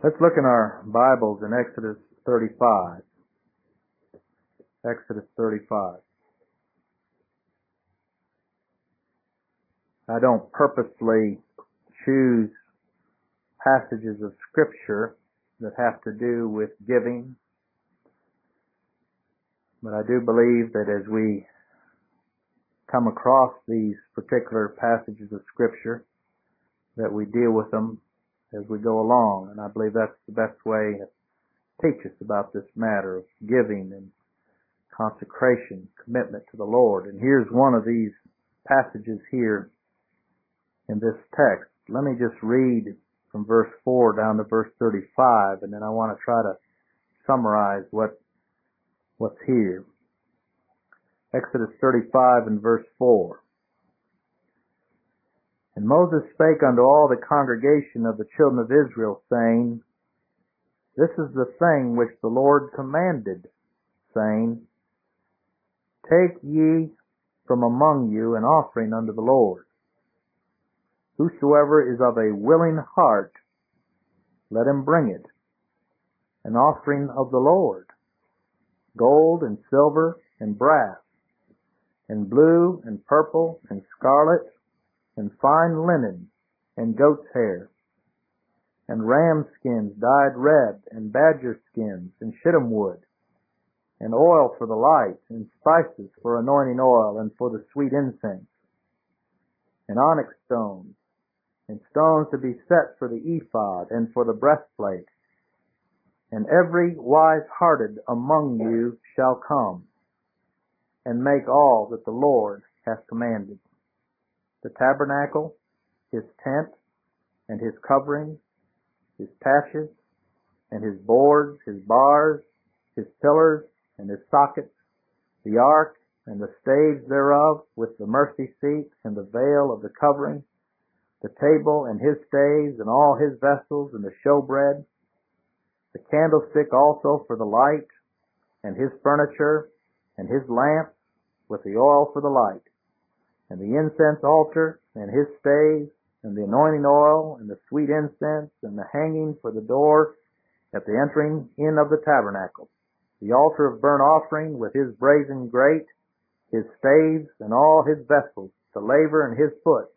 Let's look in our Bibles in Exodus 35. Exodus 35. I don't purposely choose passages of Scripture that have to do with giving, but I do believe that as we come across these particular passages of Scripture, that we deal with them as we go along, and I believe that's the best way to teach us about this matter of giving and consecration, commitment to the Lord. And here's one of these passages here in this text. Let me just read from verse 4 down to verse 35, and then I want to try to summarize what's here. Exodus 35 and verse 4. And Moses spake unto all the congregation of the children of Israel, saying, This is the thing which the Lord commanded, saying, Take ye from among you an offering unto the Lord. Whosoever is of a willing heart, let him bring it, an offering of the Lord, gold and silver and brass, and blue and purple and scarlet, and fine linen, and goat's hair, and ram skins dyed red, and badger skins, and shittim wood, and oil for the light, and spices for anointing oil, and for the sweet incense, and onyx stones, and stones to be set for the ephod, and for the breastplate. And every wise-hearted among you shall come, and make all that the Lord hath commanded. The tabernacle, his tent, and his covering, his taches, and his boards, his bars, his pillars, and his sockets, the ark, and the staves thereof, with the mercy seat, and the veil of the covering, the table, and his staves, and all his vessels, and the showbread, the candlestick also for the light, and his furniture, and his lamps, with the oil for the light, and the incense altar, and his staves, and the anointing oil, and the sweet incense, and the hanging for the door at the entering in of the tabernacle, the altar of burnt offering with his brazen grate, his staves, and all his vessels, the laver and his foot,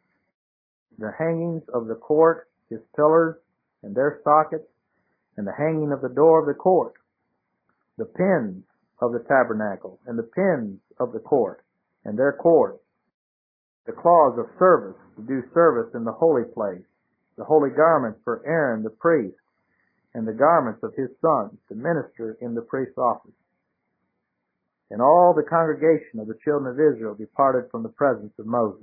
the hangings of the court, his pillars, and their sockets, and the hanging of the door of the court, the pins of the tabernacle, and the pins of the court, and their cords, the cloths of service to do service in the holy place, the holy garments for Aaron the priest, and the garments of his sons to minister in the priest's office. And all the congregation of the children of Israel departed from the presence of Moses.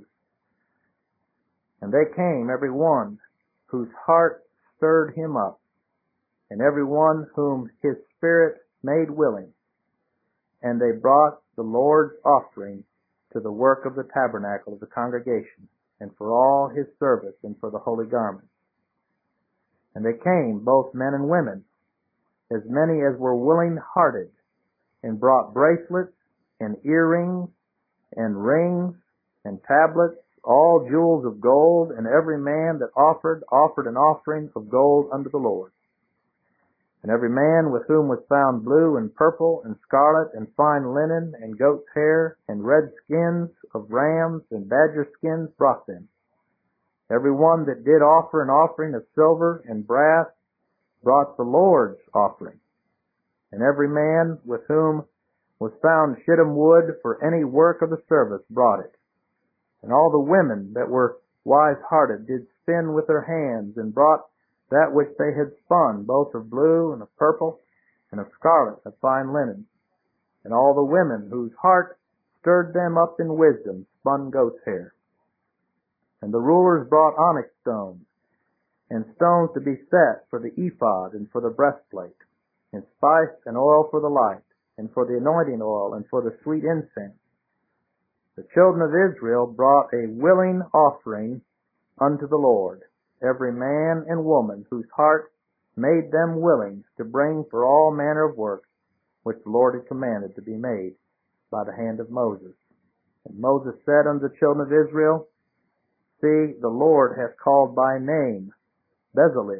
And they came, every one whose heart stirred him up, and every one whom his spirit made willing. And they brought the Lord's offering to the work of the tabernacle of the congregation, and for all his service, and for the holy garments. And they came, both men and women, as many as were willing-hearted, and brought bracelets, and earrings, and rings, and tablets, all jewels of gold, and every man that offered an offering of gold unto the Lord. And every man with whom was found blue and purple and scarlet and fine linen and goat's hair and red skins of rams and badger skins brought them. Every one that did offer an offering of silver and brass brought the Lord's offering. And every man with whom was found shittim wood for any work of the service brought it. And all the women that were wise-hearted did spin with their hands, and brought that which they had spun, both of blue and of purple, and of scarlet, of fine linen. And all the women whose heart stirred them up in wisdom spun goat's hair. And the rulers brought onyx stones, and stones to be set for the ephod and for the breastplate, and spice and oil for the light, and for the anointing oil, and for the sweet incense. The children of Israel brought a willing offering unto the Lord, every man and woman whose heart made them willing to bring for all manner of work which the Lord had commanded to be made by the hand of Moses. And Moses said unto the children of Israel, See, the Lord hath called by name Bezaleel,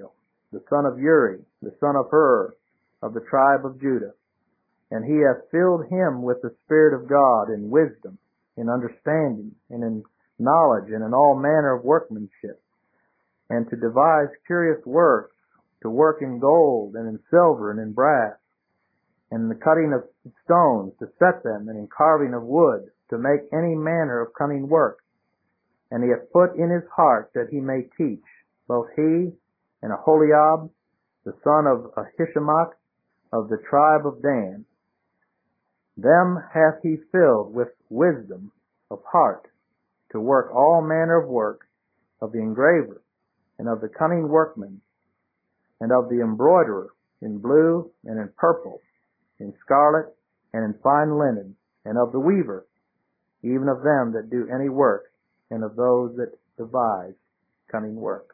the son of Uri, the son of Hur, of the tribe of Judah. And he hath filled him with the Spirit of God in wisdom, in understanding, and in knowledge, and in all manner of workmanship, and to devise curious works, to work in gold, and in silver, and in brass, and in the cutting of stones, to set them, and in carving of wood, to make any manner of cunning work. And he hath put in his heart that he may teach, both he and Aholiab, the son of Ahishamach, of the tribe of Dan. Them hath he filled with wisdom of heart, to work all manner of work, of the engraver, and of the cunning workman, and of the embroiderer, in blue, and in purple, in scarlet, and in fine linen, and of the weaver, even of them that do any work, and of those that devise cunning work.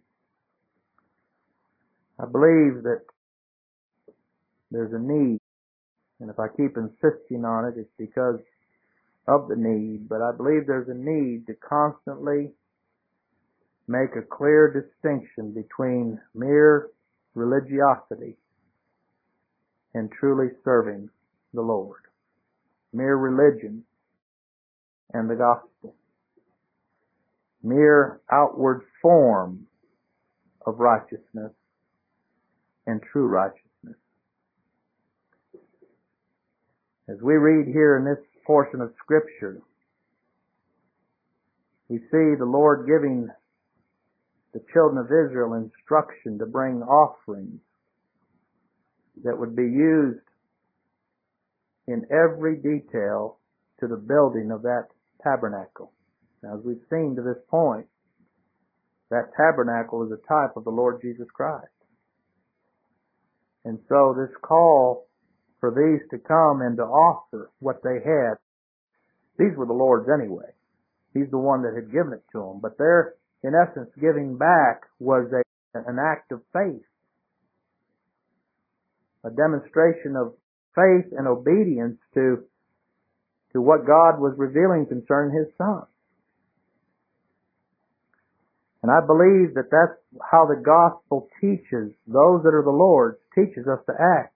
I believe that there's a need, and if I keep insisting on it, it's because of the need, but I believe there's a need to constantly make a clear distinction between mere religiosity and truly serving the Lord. Mere religion and the gospel. Mere outward form of righteousness and true righteousness. As we read here in this portion of Scripture, we see the Lord giving the children of Israel instruction to bring offerings that would be used in every detail to the building of that tabernacle. Now, as we've seen to this point, that tabernacle is a type of the Lord Jesus Christ. And so this call for these to come and to offer what they had, these were the Lord's anyway. He's the one that had given it to them. But their, in essence, giving back was an act of faith, a demonstration of faith and obedience to what God was revealing concerning His Son. And I believe that that's how the gospel teaches those that are the Lord's, teaches us to act.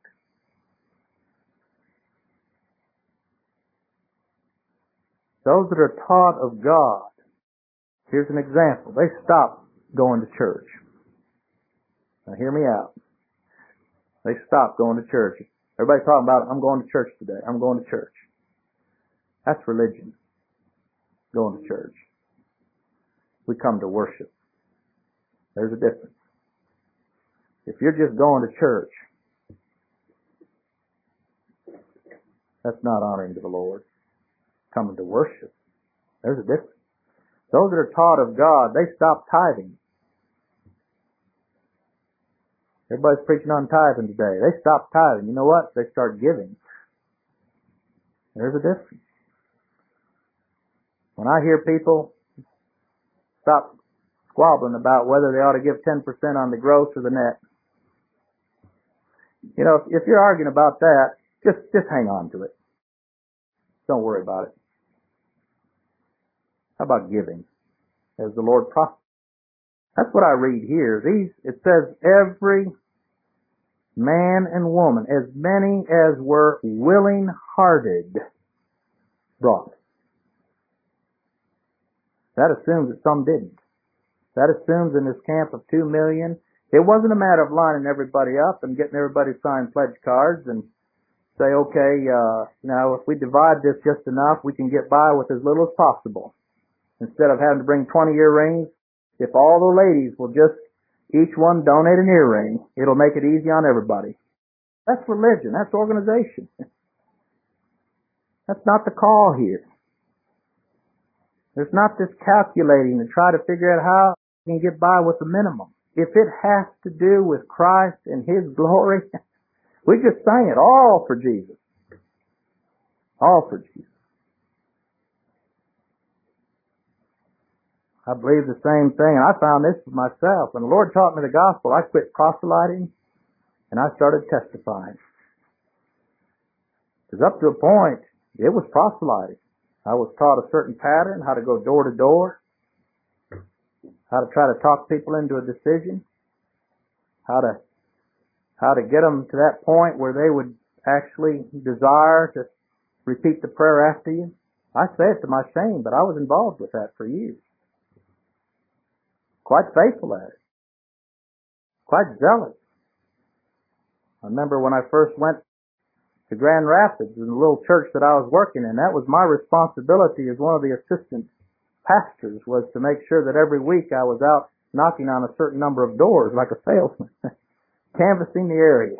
Those that are taught of God, here's an example. They stop going to church. Now hear me out. They stop going to church. Everybody's talking about, I'm going to church today. I'm going to church. That's religion. Going to church. We come to worship. There's a difference. If you're just going to church, that's not honoring to the Lord. Coming to worship. There's a difference. Those that are taught of God, they stop tithing. Everybody's preaching on tithing today. They stop tithing. You know what? They start giving. There's a difference. When I hear people stop squabbling about whether they ought to give 10% on the gross or the net, you know, if you're arguing about that, just hang on to it. Don't worry about it. How about giving? As the Lord prophesied. That's what I read here. It says, every man and woman, as many as were willing-hearted, brought. That assumes that some didn't. That assumes in this camp of 2 million, it wasn't a matter of lining everybody up and getting everybody to sign pledge cards and say, okay, now if we divide this just enough, we can get by with as little as possible. Instead of having to bring 20 earrings, if all the ladies will just each one donate an earring, it'll make it easy on everybody. That's religion. That's organization. That's not the call here. There's not this calculating to try to figure out how you can get by with the minimum. If it has to do with Christ and His glory, we just sang it, all for Jesus. All for Jesus. I believe the same thing, and I found this for myself. When the Lord taught me the gospel, I quit proselyting, and I started testifying. Because up to a point, it was proselyting. I was taught a certain pattern, how to go door to door, how to try to talk people into a decision, how to get them to that point where they would actually desire to repeat the prayer after you. I say it to my shame, but I was involved with that for years. Quite faithful at it. Quite zealous. I remember when I first went to Grand Rapids in the little church that I was working in, that was my responsibility as one of the assistant pastors, was to make sure that every week I was out knocking on a certain number of doors like a salesman, canvassing the area.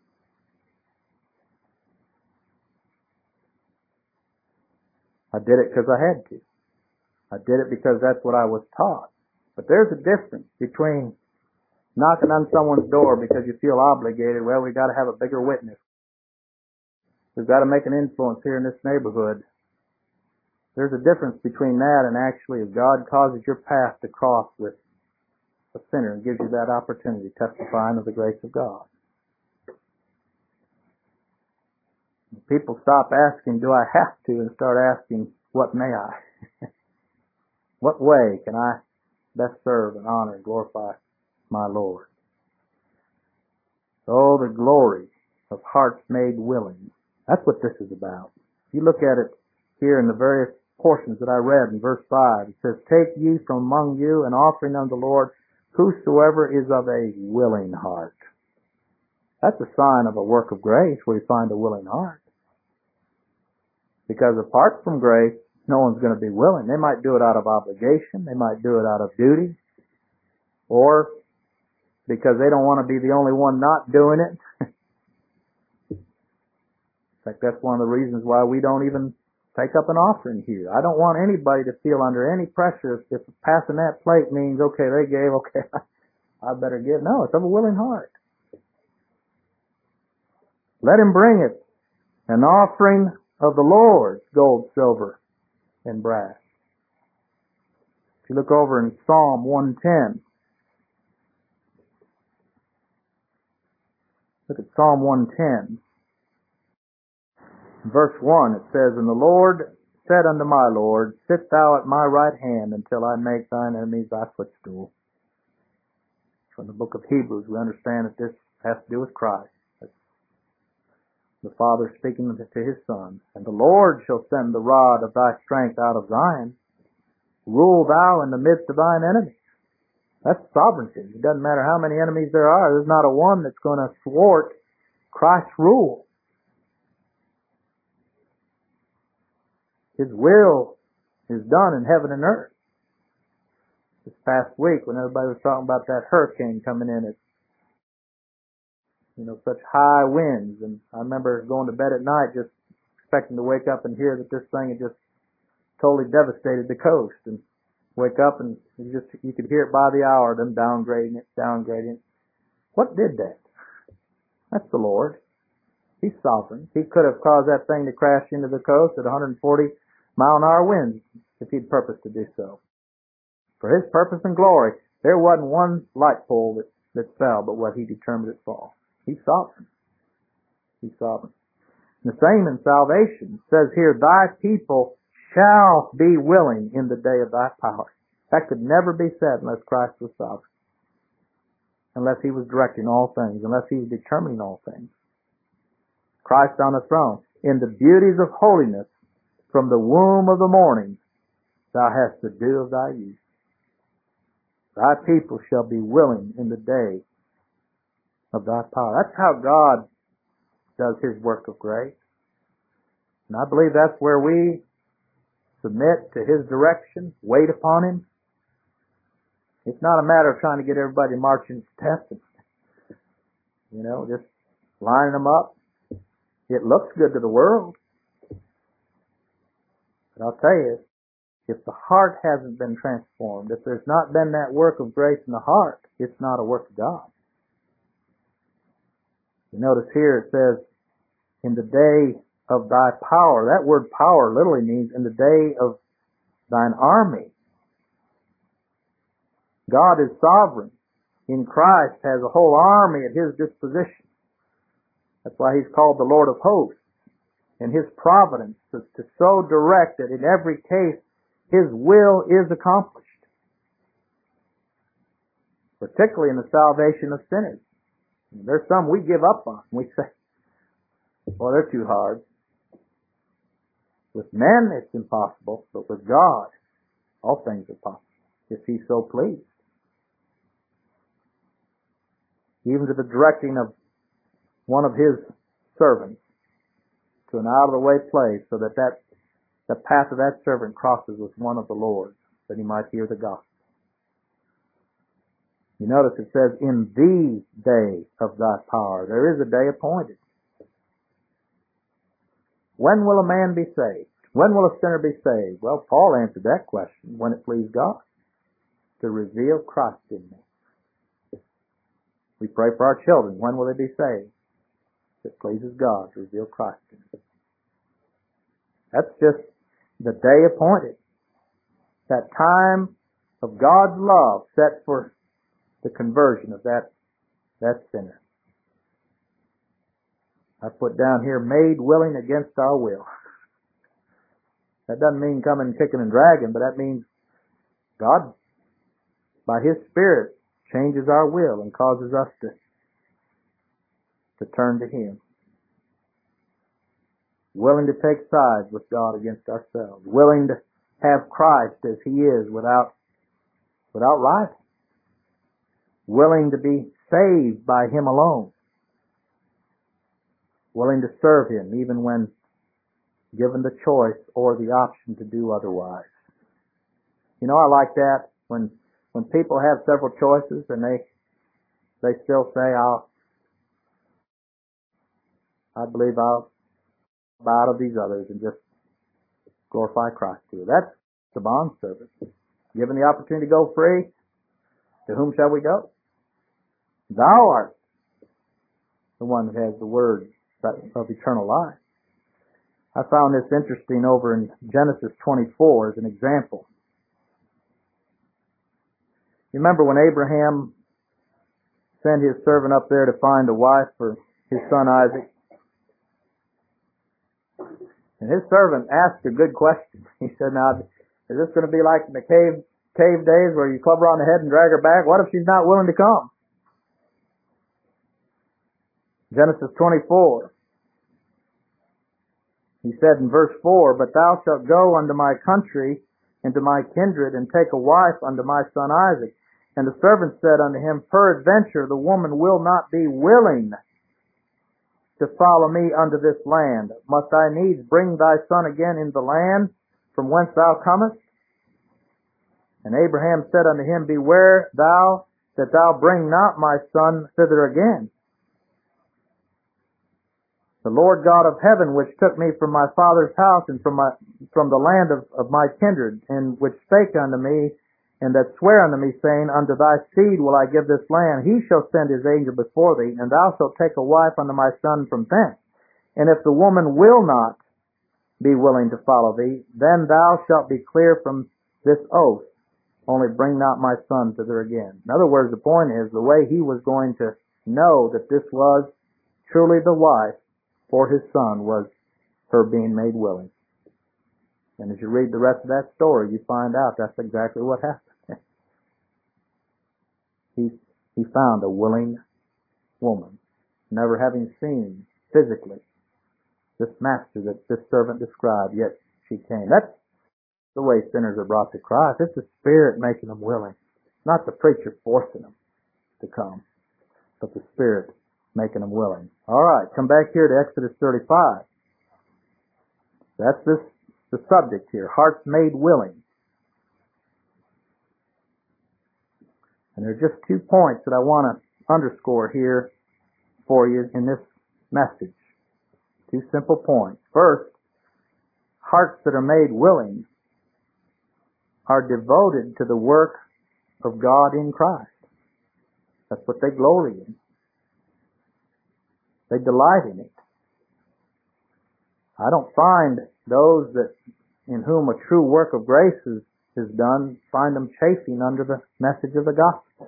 I did it because I had to. I did it because that's what I was taught. But there's a difference between knocking on someone's door because you feel obligated. Well, we got to have a bigger witness. We've got to make an influence here in this neighborhood. There's a difference between that and actually if God causes your path to cross with a sinner and gives you that opportunity, testifying of the grace of God. People stop asking, do I have to, and start asking, what may I? What way can I best serve and honor and glorify my Lord? Oh, the glory of hearts made willing. That's what this is about. If you look at it here in the various portions that I read in verse 5, it says, take ye from among you an offering unto the Lord, whosoever is of a willing heart. That's a sign of a work of grace where you find a willing heart. Because apart from grace, no one's going to be willing. They might do it out of obligation. They might do it out of duty. Or because they don't want to be the only one not doing it. In fact, that's one of the reasons why we don't even take up an offering here. I don't want anybody to feel under any pressure if passing that plate means, okay, they gave, okay, I better give. No, it's of a willing heart. Let him bring it, an offering of the Lord, gold, silver, and brass. If you look over in Psalm 110, look at Psalm 110. Verse 1, it says, and the Lord said unto my Lord, sit thou at my right hand until I make thine enemies thy footstool. From the book of Hebrews, we understand that this has to do with Christ. That's the Father speaking to his Son. And the Lord shall send the rod of thy strength out of Zion. Rule thou in the midst of thine enemies. That's sovereignty. It doesn't matter how many enemies there are. There's not a one that's going to thwart Christ's rule. His will is done in heaven and earth. This past week, when everybody was talking about that hurricane coming in at, such high winds, and I remember going to bed at night just expecting to wake up and hear that this thing had just totally devastated the coast, and wake up and you could hear it by the hour, them downgrading it. What did that? That's the Lord. He's sovereign. He could have caused that thing to crash into the coast at 140 mile-an-hour winds if he'd purposed to do so. For his purpose and glory, there wasn't one light pole that fell but what he determined it fall. He's sovereign. He's sovereign. The same in salvation. It says here, thy people shall be willing in the day of thy power. That could never be said unless Christ was sovereign. Unless he was directing all things. Unless he was determining all things. Christ on the throne. In the beauties of holiness, from the womb of the morning, thou hast the dew of thy youth. Thy people shall be willing in the day of thy power. That's how God does his work of grace. And I believe that's where we submit to his direction, wait upon him. It's not a matter of trying to get everybody marching steps and, just lining them up. It looks good to the world. But I'll tell you, if the heart hasn't been transformed, if there's not been that work of grace in the heart, it's not a work of God. You notice here it says, in the day of thy power. That word power literally means in the day of thine army. God is sovereign. In Christ has a whole army at his disposition. That's why he's called the Lord of hosts. And his providence is to so direct that in every case his will is accomplished. Particularly in the salvation of sinners. There's some we give up on. We say, well, they're too hard. With men, it's impossible, but with God, all things are possible, if He's so pleased. Even to the directing of one of His servants to an out-of-the-way place, so that the path of that servant crosses with one of the Lord's, that he might hear the gospel. You notice it says, in the day of thy power. There is a day appointed. When will a man be saved? When will a sinner be saved? Well, Paul answered that question when it pleased God to reveal Christ in me. We pray for our children. When will they be saved? It pleases God to reveal Christ in them. That's just the day appointed. That time of God's love set for the conversion of that sinner. I put down here, made willing against our will. That doesn't mean coming kicking and dragging, but that means God, by His Spirit, changes our will and causes us to turn to Him. Willing to take sides with God against ourselves. Willing to have Christ as He is without rival. Willing to be saved by Him alone. Willing to serve Him even when given the choice or the option to do otherwise. You know, I like that when people have several choices and they still say, I believe I'll buy out of these others and just glorify Christ here. That's the bond service. Given the opportunity to go free, to whom shall we go? Thou art the one that has the word of eternal life. I found this interesting over in Genesis 24 as an example. You remember when Abraham sent his servant up there to find a wife for his son Isaac? And his servant asked a good question. He said, now, is this going to be like in the cave days where you club her on the head and drag her back? What if she's not willing to come? Genesis 24. He said in verse 4, but thou shalt go unto my country and to my kindred, and take a wife unto my son Isaac. And the servant said unto him, peradventure the woman will not be willing to follow me unto this land. Must I needs bring thy son again into the land from whence thou comest? And Abraham said unto him, beware thou that thou bring not my son thither again. The Lord God of heaven, which took me from my father's house and from the land of my kindred, and which spake unto me, and that sware unto me, saying, unto thy seed will I give this land, he shall send his angel before thee, and thou shalt take a wife unto my son from thence. And if the woman will not be willing to follow thee, then thou shalt be clear from this oath, only bring not my son thither again. In other words, the point is, the way he was going to know that this was truly the wife for his son was her being made willing. And as you read the rest of that story, you find out that's exactly what happened. He found a willing woman, never having seen physically this master that this servant described, yet she came. That's the way sinners are brought to Christ. It's the Spirit making them willing, not the preacher forcing them to come, but the Spirit making them willing. All right, come back here to Exodus 35. That's the subject here, hearts made willing. And there are just 2 points that I want to underscore here for you in this message. 2 simple points. First, hearts that are made willing are devoted to the work of God in Christ. That's what they glory in. They delight in it. I don't find those that in whom a true work of grace is done, find them chafing under the message of the gospel,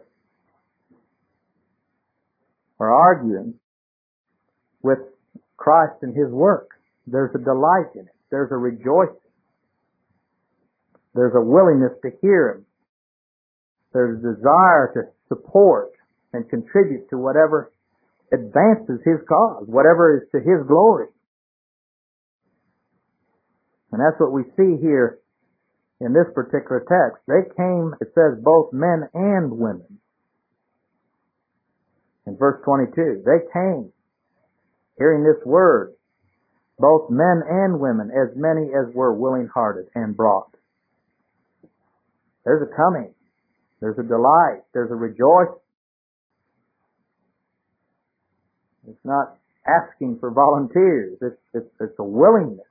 or arguing with Christ and His work. There's a delight in it. There's a rejoicing. There's a willingness to hear Him. There's a desire to support and contribute to whatever advances His cause, whatever is to His glory. And that's what we see here in this particular text. They came, it says, both men and women. In verse 22, they came, hearing this word, both men and women, as many as were willing-hearted, and brought. There's a coming. There's a delight. There's a rejoicing. It's not asking for volunteers. It's a willingness.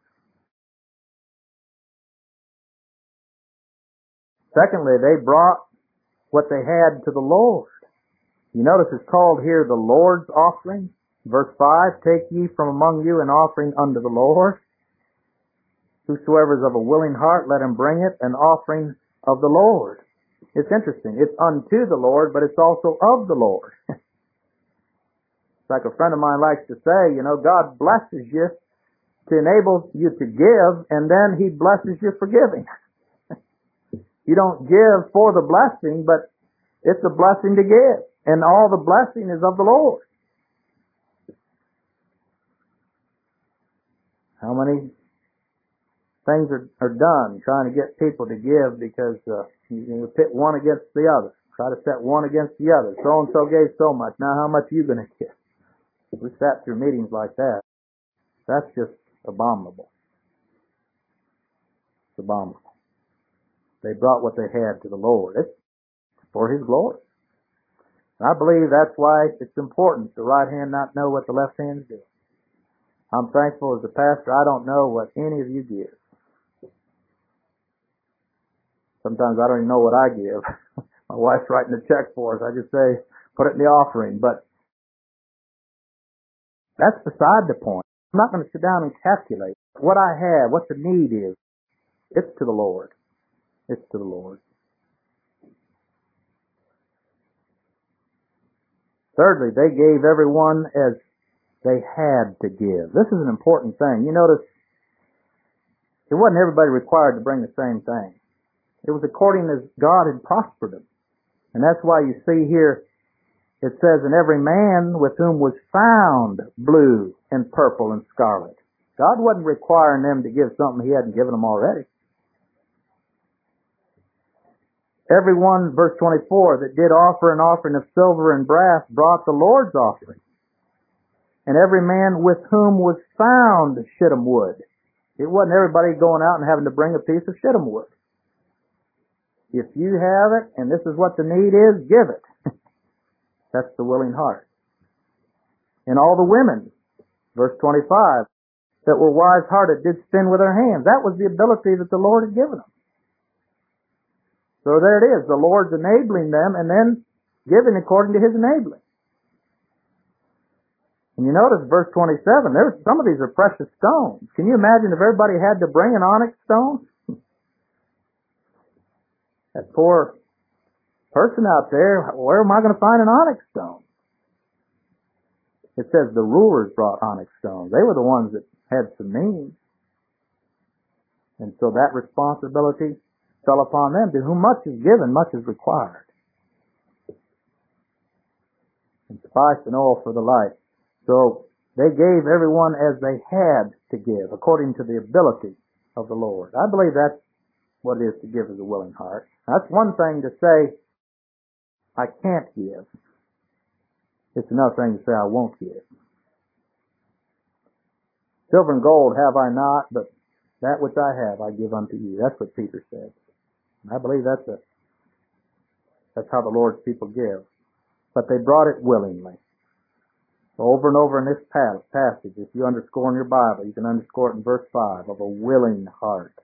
Secondly, they brought what they had to the Lord. You notice it's called here the Lord's offering. Verse 5, take ye from among you an offering unto the Lord. Whosoever is of a willing heart, let him bring it, an offering of the Lord. It's interesting. It's unto the Lord, but it's also of the Lord. It's like a friend of mine likes to say, God blesses you to enable you to give, and then He blesses you for giving. You don't give for the blessing, but it's a blessing to give. And all the blessing is of the Lord. How many things are done trying to get people to give because you pit one against the other. Try to set one against the other. So-and-so gave so much. Now how much are you going to give? We sat through meetings like that. That's just abominable. It's abominable. They brought what they had to the Lord. It's for His glory. And I believe that's why it's important the right hand not know what the left hand's doing. I'm thankful as a pastor I don't know what any of you give. Sometimes I don't even know what I give. My wife's writing a check for us. I just say, put it in the offering. But that's beside the point. I'm not going to sit down and calculate what I have, what the need is. It's to the Lord. It's to the Lord. Thirdly, they gave everyone as they had to give. This is an important thing. You notice, it wasn't everybody required to bring the same thing. It was according as God had prospered them. And that's why you see here, it says, and every man with whom was found blue and purple and scarlet. God wasn't requiring them to give something He hadn't given them already. Everyone, verse 24, that did offer an offering of silver and brass brought the Lord's offering. And every man with whom was found shittim wood. It wasn't everybody going out and having to bring a piece of shittim wood. If you have it, and this is what the need is, give it. That's the willing heart. And all the women, verse 25, that were wise-hearted did spin with their hands. That was the ability that the Lord had given them. So there it is. The Lord's enabling them and then giving according to His enabling. And you notice verse 27, some of these are precious stones. Can you imagine if everybody had to bring an onyx stone? That poor person out there, where am I going to find an onyx stone? It says the rulers brought onyx stones. They were the ones that had some means. And so that responsibility fell upon them. To whom much is given, much is required. And spice and oil for the light. So they gave everyone as they had to give, according to the ability of the Lord. I believe that's what it is to give as a willing heart. That's one thing to say, I can't give. It's another thing to say, I won't give. Silver and gold have I not, but that which I have I give unto you. That's what Peter said. And I believe that's how the Lord's people give. But they brought it willingly. Over and over in this passage, if you underscore in your Bible, you can underscore it in verse 5, of a willing heart.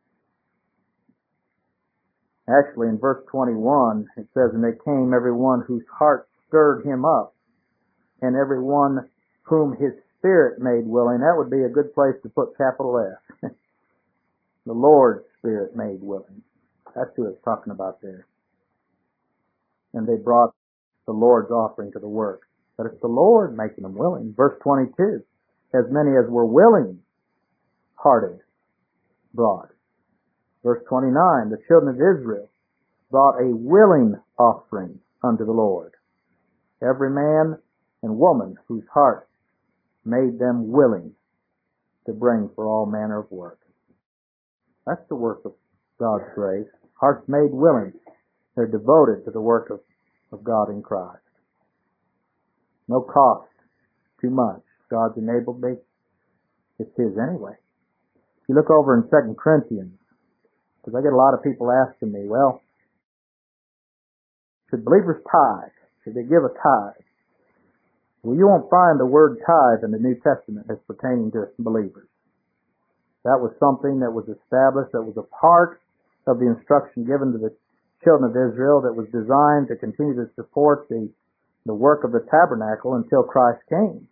Actually, in verse 21, it says, and they came every one whose heart stirred him up, and every one whom His Spirit made willing. That would be a good place to put capital F. The Lord's Spirit made willing. That's who it's talking about there. And they brought the Lord's offering to the work. But it's the Lord making them willing. Verse 22, as many as were willing-hearted brought. Verse 29, the children of Israel brought a willing offering unto the Lord. Every man and woman whose heart made them willing to bring for all manner of work. That's the work of God's grace. Hearts made willing. They're devoted to the work of God in Christ. No cost, too much. God's enabled me. It's His anyway. If you look over in 2 Corinthians, because I get a lot of people asking me, well, should believers tithe? Should they give a tithe? Well, you won't find the word tithe in the New Testament as pertaining to believers. That was something that was established, that was a part of the instruction given to the children of Israel that was designed to continue to support the work of the tabernacle until Christ came.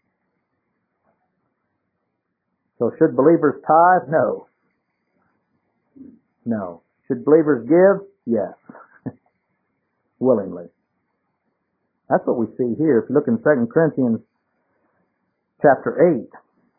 So should believers tithe? No. No. Should believers give? Yes. Willingly. That's what we see here. If you look in 2 Corinthians chapter 8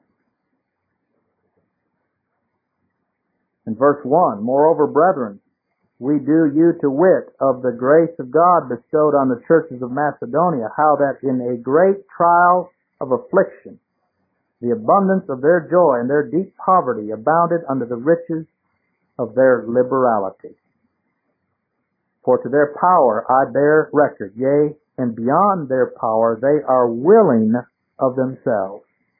and verse 1, moreover, brethren, we do you to wit of the grace of God bestowed on the churches of Macedonia, how that in a great trial of affliction, the abundance of their joy and their deep poverty abounded under the riches of their liberality. For to their power I bear record, yea, and beyond their power they are willing of themselves,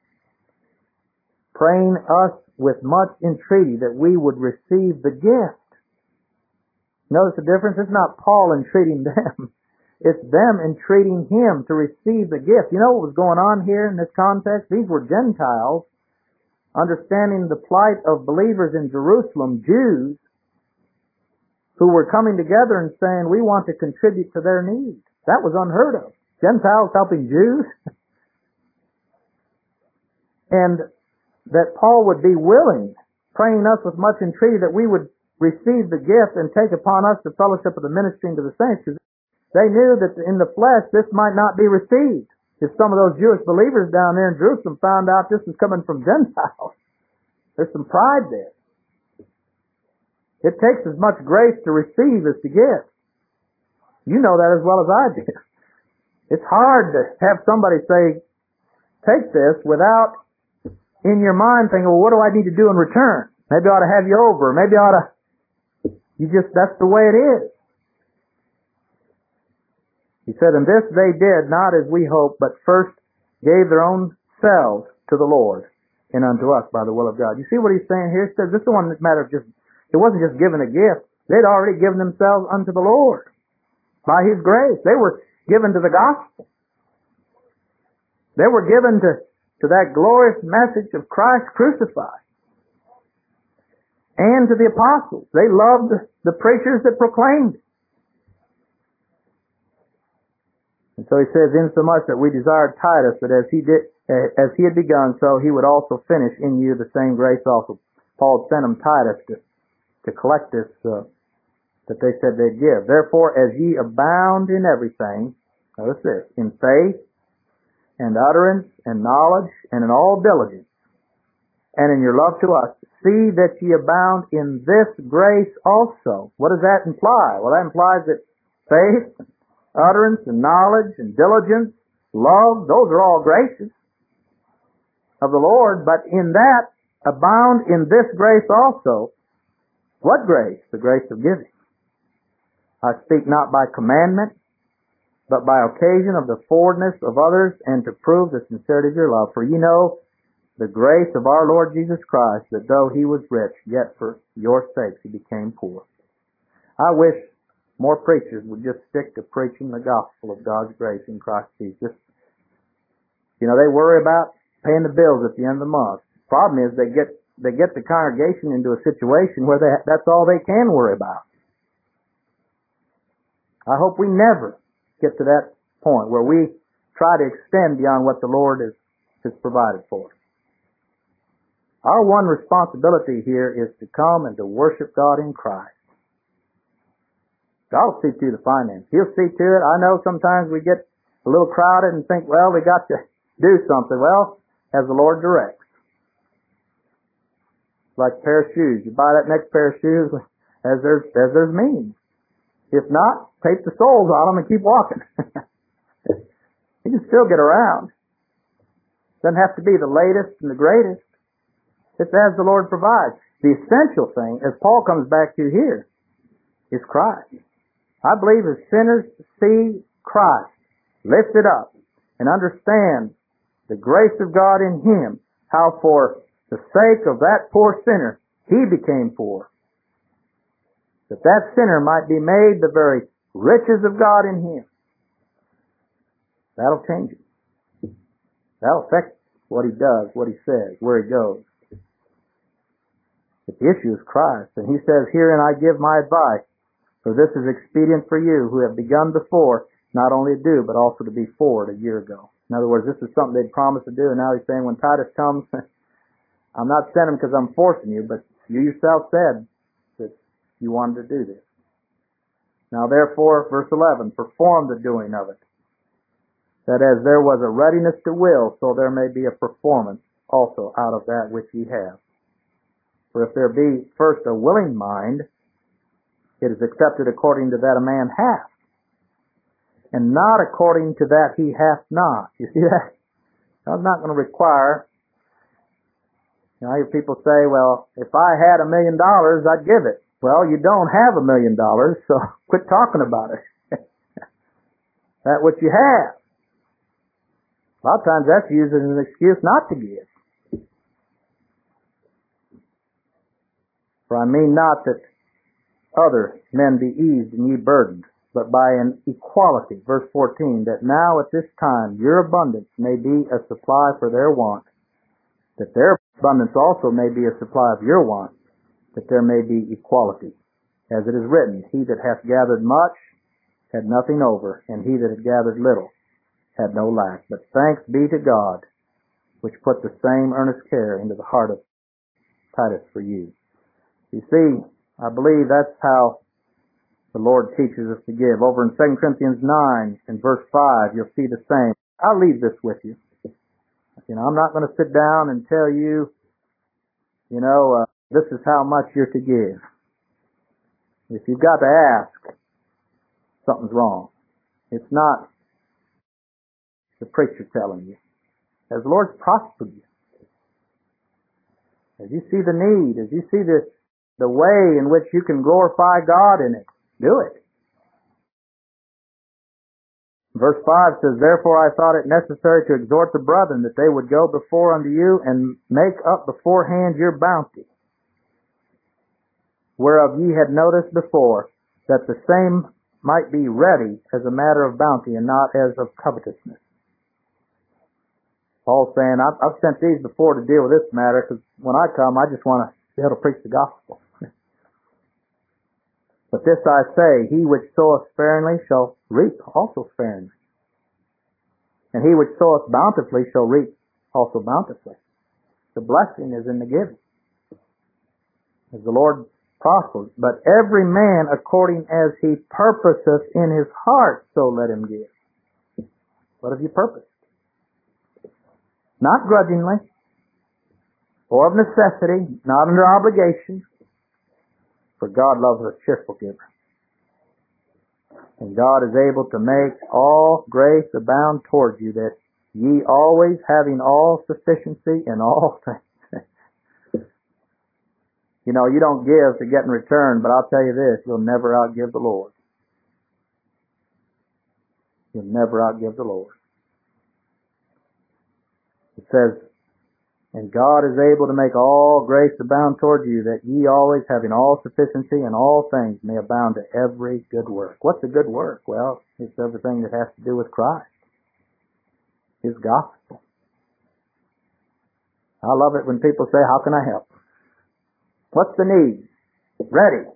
praying us with much entreaty that we would receive the gift. Notice the difference? It's not Paul entreating them. It's them entreating him to receive the gift. You know what was going on here in this context? These were Gentiles understanding the plight of believers in Jerusalem, Jews, who were coming together and saying, we want to contribute to their needs. That was unheard of. Gentiles helping Jews. And that Paul would be willing, praying us with much entreaty that we would receive the gift and take upon us the fellowship of the ministering to the saints, because they knew that in the flesh this might not be received. If some of those Jewish believers down there in Jerusalem found out this was coming from Gentiles, there's some pride there. It takes as much grace to receive as to give. You know that as well as I do. It's hard to have somebody say, take this, without in your mind thinking, well, what do I need to do in return? Maybe I ought to have you over. Maybe I ought to... that's the way it is. He said, and this they did not as we hoped, but first gave their own selves to the Lord and unto us by the will of God. You see what he's saying here? He says this is the one that matter of just, it wasn't just giving a gift. They'd already given themselves unto the Lord by His grace. They were given to the gospel. They were given to that glorious message of Christ crucified. And to the apostles. They loved the preachers that proclaimed it. And so he says, insomuch that we desired Titus that as he had begun, so he would also finish in you the same grace also. Paul sent him Titus to collect this that they said they'd give. Therefore, as ye abound in everything, notice this, in faith and utterance and knowledge and in all diligence, and in your love to us, see that ye abound in this grace also. What does that imply? Well, that implies that faith, utterance, and knowledge, and diligence, love, those are all graces of the Lord, but in that, abound in this grace also. What grace? The grace of giving. I speak not by commandment, but by occasion of the forwardness of others, and to prove the sincerity of your love. For ye know the grace of our Lord Jesus Christ, that though He was rich, yet for your sakes He became poor. I wish more preachers would just stick to preaching the gospel of God's grace in Christ Jesus. You know, they worry about paying the bills at the end of the month. The problem is they get the congregation into a situation where that's all they can worry about. I hope we never get to that point where we try to extend beyond what the Lord has provided for us. Our one responsibility here is to come and to worship God in Christ. God will see to the finance. He'll see to it. I know sometimes we get a little crowded and think, well, we got to do something. Well, as the Lord directs. Like a pair of shoes. You buy that next pair of shoes as there's means. If not, tape the soles on them and keep walking. You can still get around. Doesn't have to be the latest and the greatest. It's as the Lord provides. The essential thing, as Paul comes back to here, is Christ. I believe as sinners see Christ lifted up and understand the grace of God in Him, how for the sake of that poor sinner, He became poor, that that sinner might be made the very riches of God in Him. That'll change it. That'll affect what He does, what He says, where He goes. But the issue is Christ. And He says, "Herein I give my advice, for this is expedient for you who have begun before, not only to do, but also to be forward a year ago." In other words, this is something they'd promised to do, and now He's saying, when Titus comes, I'm not sending him because I'm forcing you, but you yourself said that you wanted to do this. Now therefore, verse 11, perform the doing of it, that as there was a readiness to will, so there may be a performance also out of that which ye have. For if there be first a willing mind, it is accepted according to that a man hath, and not according to that he hath not. You see that? God's not going to require. I hear people say, well, if I had $1 million, I'd give it. Well, you don't have $1 million, so quit talking about it. That's what you have. A lot of times that's used as an excuse not to give. For I mean not that other men be eased and ye burdened, but by an equality, verse 14, that now at this time your abundance may be a supply for their want, that their abundance also may be a supply of your want, that there may be equality. As it is written, he that hath gathered much had nothing over, and he that had gathered little had no lack. But thanks be to God, which put the same earnest care into the heart of Titus for you. You see, I believe that's how the Lord teaches us to give. Over in 2 Corinthians 9 and verse 5, you'll see the same. I'll leave this with you. I'm not going to sit down and tell you, this is how much you're to give. If you've got to ask, something's wrong. It's not the preacher telling you. As the Lord's prospered you, as you see the need, as you see the way in which you can glorify God in it, do it. Verse 5 says, "Therefore I thought it necessary to exhort the brethren that they would go before unto you and make up beforehand your bounty, whereof ye had noticed before, that the same might be ready as a matter of bounty and not as of covetousness." Paul's saying, I've sent these before to deal with this matter, because when I come, I just want to be able to preach the gospel. But this I say, he which soweth sparingly shall reap also sparingly, and he which soweth bountifully shall reap also bountifully. The blessing is in the giving, as the Lord prospers. But every man according as he purposeth in his heart, so let him give. What have you purposed? Not grudgingly, or of necessity, not under obligation, for God loves a cheerful giver. And God is able to make all grace abound towards you, that ye always having all sufficiency in all things. You don't give to get in return, but I'll tell you this, you'll never outgive the Lord. You'll never outgive the Lord. It says, "And God is able to make all grace abound toward you, that ye always having all sufficiency in all things may abound to every good work." What's a good work? Well, it's everything that has to do with Christ, His gospel. I love it when people say, "How can I help?" What's the need? Ready.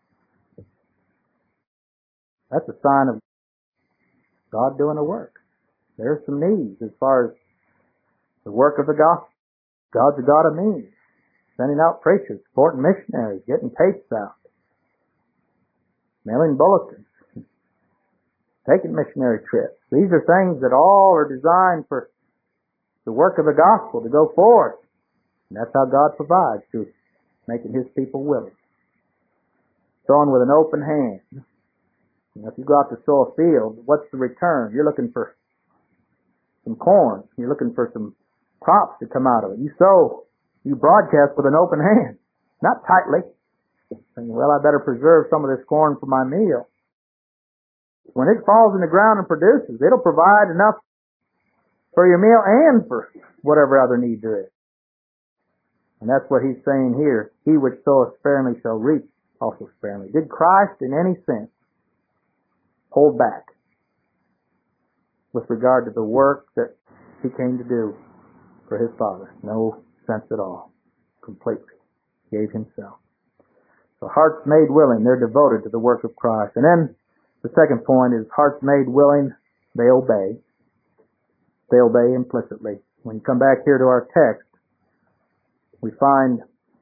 That's a sign of God doing a work. There's some needs as far as the work of the gospel. God's a God of means. Sending out preachers, supporting missionaries, getting tapes out, mailing bulletins, taking missionary trips. These are things that all are designed for the work of the gospel to go forth. And that's how God provides, through making His people willing. Sowing with an open hand. If you go out to sow a field, what's the return? You're looking for some corn. You're looking for some crops to come out of it. You sow, you broadcast with an open hand, not tightly. Saying, well, I better preserve some of this corn for my meal. When it falls in the ground and produces, it'll provide enough for your meal and for whatever other need there is. And that's what he's saying here. He which soweth sparingly shall reap also sparingly. Did Christ in any sense hold back with regard to the work that he came to do for his Father? No sense at all. Completely gave himself. So hearts made willing, they're devoted to the work of Christ. And then the second point is hearts made willing, they obey. They obey implicitly. When you come back here to our text, we find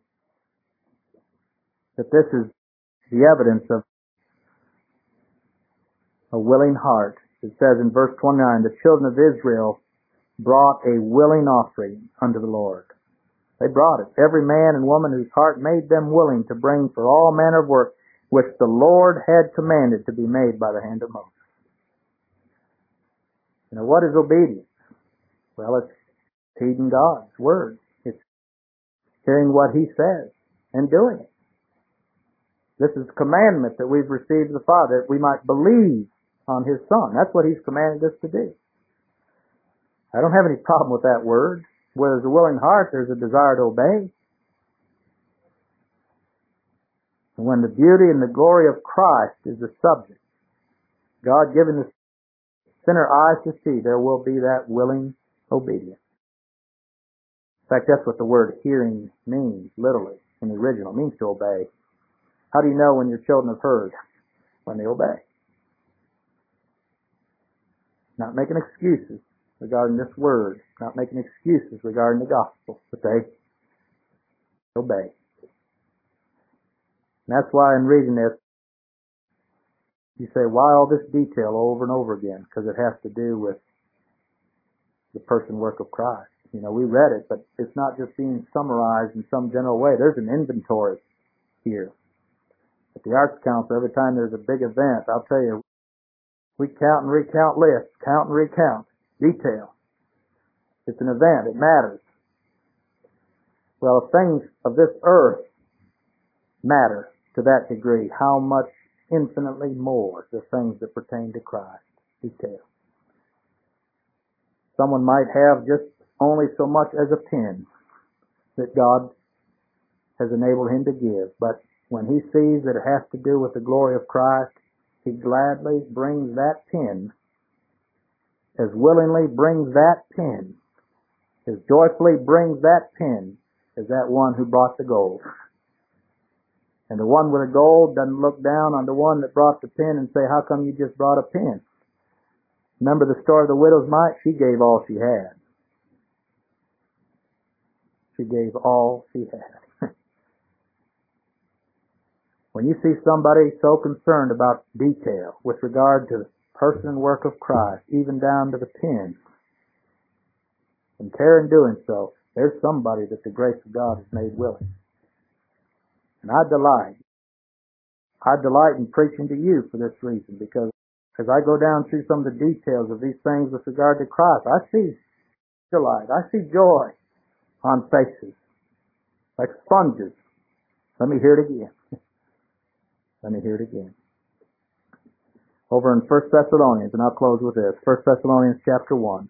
that this is the evidence of a willing heart. It says in verse 29, the children of Israel brought a willing offering unto the Lord. They brought it. Every man and woman whose heart made them willing to bring for all manner of work which the Lord had commanded to be made by the hand of Moses. You know, what is obedience? Well, it's heeding God's word. It's hearing what he says and doing it. This is a commandment that we've received of the Father, that we might believe on his Son. That's what he's commanded us to do. I don't have any problem with that word. Where there's a willing heart, there's a desire to obey. And when the beauty and the glory of Christ is the subject, God giving the sinner eyes to see, there will be that willing obedience. In fact, that's what the word hearing means, literally, in the original. It means to obey. How do you know when your children have heard? When they obey. Not making excuses regarding this word, not making excuses regarding the gospel, but they obey. And that's why in reading this, you say, why all this detail over and over again? Because it has to do with the person work of Christ. You know, we read it, but it's not just being summarized in some general way. There's an inventory here. At the Arts Council, every time there's a big event, I'll tell you, we count and recount lists, count and recount, detail. It's an event. It matters. Well, if things of this earth matter to that degree, how much infinitely more the things that pertain to Christ. Detail. Someone might have just only so much as a pen that God has enabled him to give, but when he sees that it has to do with the glory of Christ, he gladly brings that pen, as willingly brings that pen, as joyfully brings that pen as that one who brought the gold. And the one with the gold doesn't look down on the one that brought the pen and say, how come you just brought a pen? Remember the story of the widow's mite? She gave all she had. She gave all she had. When you see somebody so concerned about detail with regard to the person and work of Christ, even down to the pen, and care in doing so, there's somebody that the grace of God has made willing. And I delight in preaching to you for this reason, because as I go down through some of the details of these things with regard to Christ, I see delight, I see joy on faces, like sponges. Let me hear it again. Let me hear it again. Over in 1 Thessalonians, and I'll close with this, 1 Thessalonians chapter 1.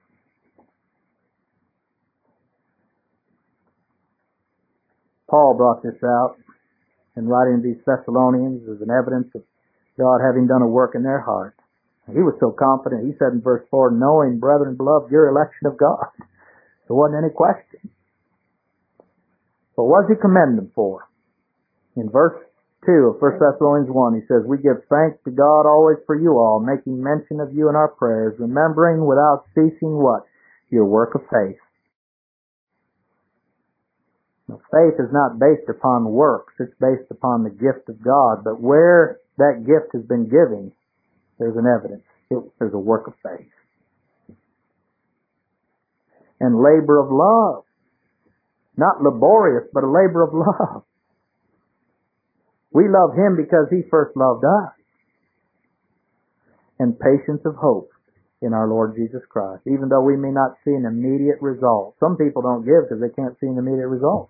Paul brought this out in writing these Thessalonians as an evidence of God having done a work in their heart. He was so confident, he said in verse 4, knowing, brethren, beloved, your election of God. There wasn't any question. But what does he commend them for? In verse 2 of 1 Thessalonians 1, he says, we give thanks to God always for you all, making mention of you in our prayers, remembering without ceasing what? Your work of faith. Now, faith is not based upon works, it's based upon the gift of God, but where that gift has been given, there's an evidence. There's a work of faith. And labor of love. Not laborious, but a labor of love. We love him because he first loved us. And patience of hope in our Lord Jesus Christ, even though we may not see an immediate result. Some people don't give because they can't see an immediate result.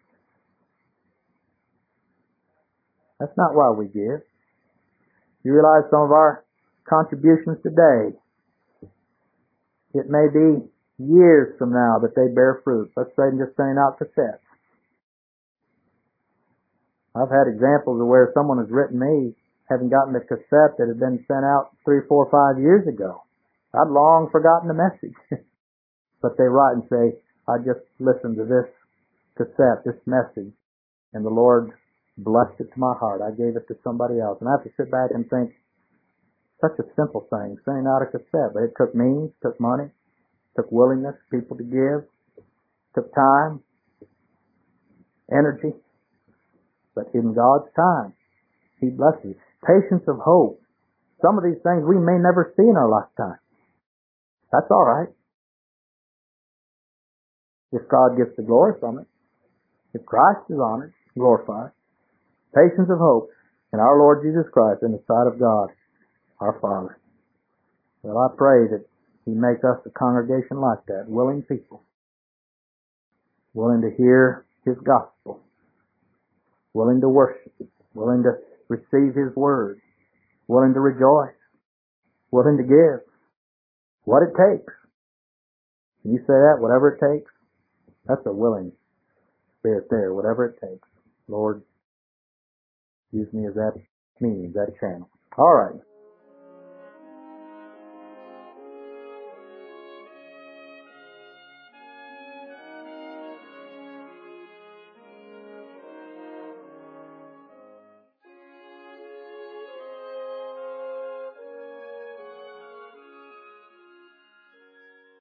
That's not why we give. You realize some of our contributions today, it may be years from now that they bear fruit. Let's say just sending out cassettes. I've had examples of where someone has written me having gotten the cassette that had been sent out 3, 4, 5 years ago. I'd long forgotten the message. But they write and say, I just listened to this cassette, this message, and the Lord blessed it to my heart. I gave it to somebody else. And I have to sit back and think, such a simple thing, sending out a cassette. But it took means, took money, took willingness, people to give, took time, energy. But in God's time, He blesses. Patience of hope. Some of these things we may never see in our lifetime. That's all right. If God gets the glory from it. If Christ is honored, glorified. Patience of hope in our Lord Jesus Christ in the sight of God, our Father. Well, I pray that He make us a congregation like that, willing people, willing to hear His gospel, willing to worship, willing to receive His word, willing to rejoice, willing to give what it takes. Can you say that? Whatever it takes? That's a willing spirit there. Whatever it takes. Lord, use me as that means, that channel. All right.